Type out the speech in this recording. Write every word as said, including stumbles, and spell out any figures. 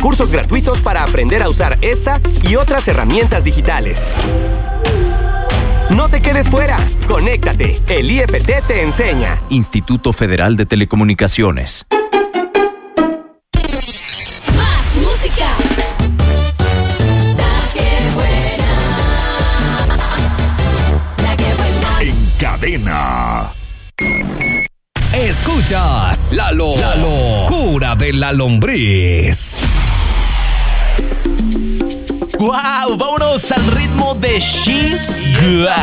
cursos gratuitos para aprender a usar esta y otras herramientas digitales. No te quedes fuera. Conéctate. El I F T te enseña. Instituto Federal de Telecomunicaciones. Más música. La que buena. La que buena. En cadena. Escuchas la, lo, la locura de la lombriz. ¡Wow! Vámonos al ritmo de She's Good.